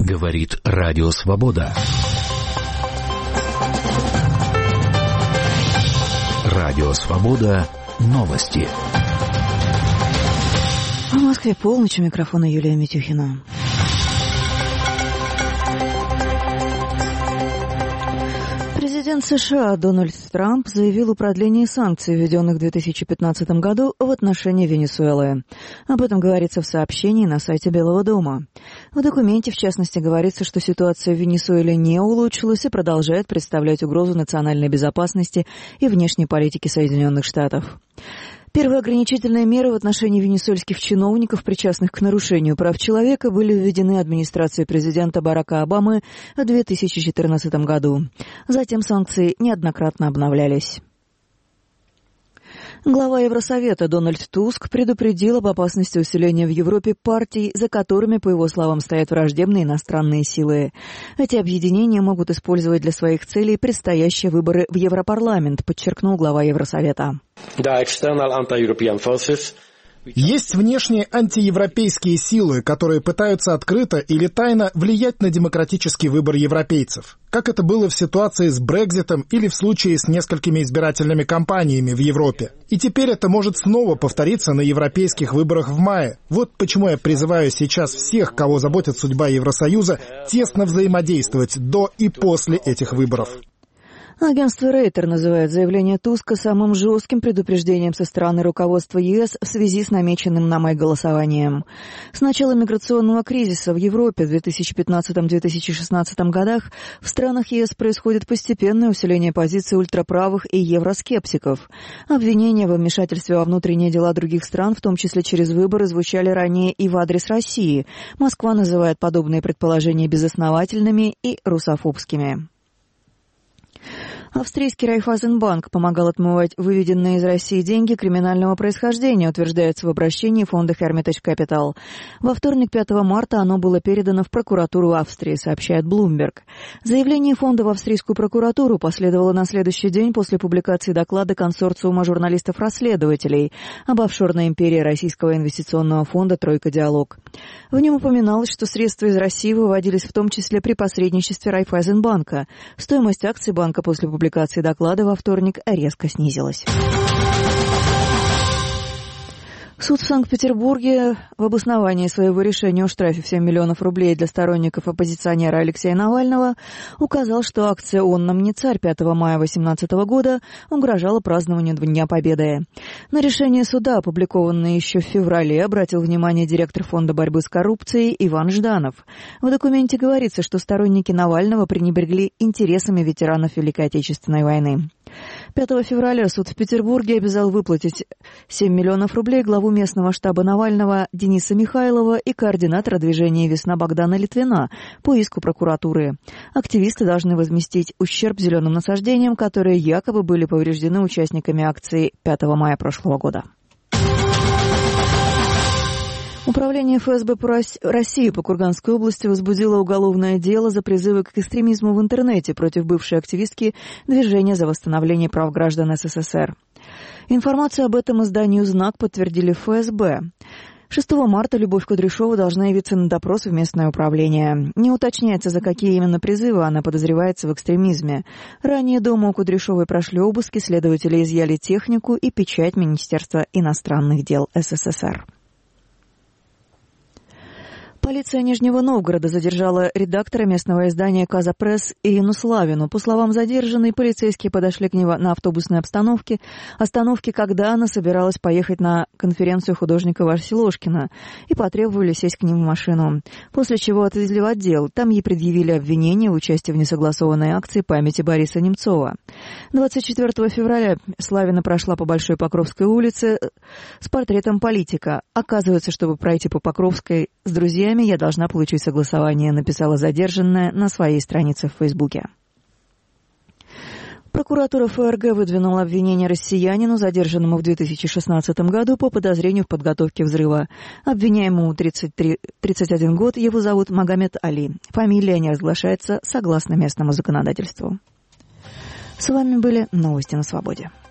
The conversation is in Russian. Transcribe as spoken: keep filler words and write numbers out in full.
Говорит Радио Свобода. Радио Свобода. Новости. В Москве полночь, у микрофона Юлия Митюхина. Президент США Дональд Трамп заявил о продлении санкций, введенных в две тысячи пятнадцатом году в отношении Венесуэлы. Об этом говорится в сообщении на сайте Белого дома. В документе, в частности, говорится, что ситуация в Венесуэле не улучшилась и продолжает представлять угрозу национальной безопасности и внешней политике Соединенных Штатов. Первые ограничительные меры в отношении венесуэльских чиновников, причастных к нарушению прав человека, были введены администрацией президента Барака Обамы в две тысячи четырнадцатом году. Затем санкции неоднократно обновлялись. Глава Евросовета Дональд Туск предупредил об опасности усиления в Европе партий, за которыми, по его словам, стоят враждебные иностранные силы. Эти объединения могут использовать для своих целей предстоящие выборы в Европарламент, подчеркнул глава Евросовета. Есть внешние антиевропейские силы, которые пытаются открыто или тайно влиять на демократический выбор европейцев, как это было в ситуации с Брекситом или в случае с несколькими избирательными кампаниями в Европе. И теперь это может снова повториться на европейских выборах в мае. Вот почему я призываю сейчас всех, кого заботит судьба Евросоюза, тесно взаимодействовать до и после этих выборов. Агентство Рейтер называет заявление Туска самым жестким предупреждением со стороны руководства ЕС в связи с намеченным на май голосованием. С начала миграционного кризиса в Европе в две тысячи пятнадцатом — две тысячи шестнадцатом годах в странах ЕС происходит постепенное усиление позиций ультраправых и евроскептиков. Обвинения во вмешательстве во внутренние дела других стран, в том числе через выборы, звучали ранее и в адрес России. Москва называет подобные предположения безосновательными и русофобскими. Австрийский Райффайзенбанк помогал отмывать выведенные из России деньги криминального происхождения, утверждается в обращении фонда Hermitage Capital. Во вторник, пятого марта, оно было передано в прокуратуру Австрии, сообщает Bloomberg. Заявление фонда в австрийскую прокуратуру последовало на следующий день после публикации доклада консорциума журналистов-расследователей об офшорной империи Российского инвестиционного фонда «Тройка Диалог». В нем упоминалось, что средства из России выводились в том числе при посредничестве Райффайзенбанка. Стоимость акций банка после публикации доклада во вторник резко снизилась. Суд в Санкт-Петербурге в обосновании своего решения о штрафе в семь миллионов рублей для сторонников оппозиционера Алексея Навального указал, что акция «Он нам не царь» пятого мая две тысячи восемнадцатого года угрожала празднованию Дня Победы. На решение суда, опубликованное еще в феврале, обратил внимание директор Фонда борьбы с коррупцией Иван Жданов. В документе говорится, что сторонники Навального пренебрегли интересами ветеранов Великой Отечественной войны. пятого февраля суд в Петербурге обязал выплатить семь миллионов рублей главу местного штаба Навального Дениса Михайлова и координатора движения «Весна» Богдана Литвина по иску прокуратуры. Активисты должны возместить ущерб зеленым насаждениям, которые якобы были повреждены участниками акции пятого мая прошлого года. Управление эф эс бэ по России по Курганской области возбудило уголовное дело за призывы к экстремизму в интернете против бывшей активистки Движения за восстановление прав граждан эс эс эс эр. Информацию об этом изданию «Знак» подтвердили в эф эс бэ. шестого марта Любовь Кудряшова должна явиться на допрос в местное управление. Не уточняется, за какие именно призывы она подозревается в экстремизме. Ранее дома у Кудряшовой прошли обыски, следователи изъяли технику и печать Министерства иностранных дел эс эс эс эр. Полиция Нижнего Новгорода задержала редактора местного издания «Каза Пресс» Ирину Славину. По словам задержанной, полицейские подошли к ней на автобусной остановке, остановке, когда она собиралась поехать на конференцию художника Васи Ложкина, и потребовали сесть к ним в машину. После чего отвезли в отдел. Там ей предъявили обвинение в участии в несогласованной акции памяти Бориса Немцова. двадцать четвёртого февраля Славина прошла по Большой Покровской улице с портретом политика. Оказывается, чтобы пройти по Покровской с друзьями, я должна получить согласование, написала задержанная на своей странице в Фейсбуке. Прокуратура эф эр гэ выдвинула обвинение россиянину, задержанному в две тысячи шестнадцатом году по подозрению в подготовке взрыва. Обвиняемому тридцать три, тридцать один год, его зовут Магомед Али. Фамилия не разглашается согласно местному законодательству. С вами были новости на свободе.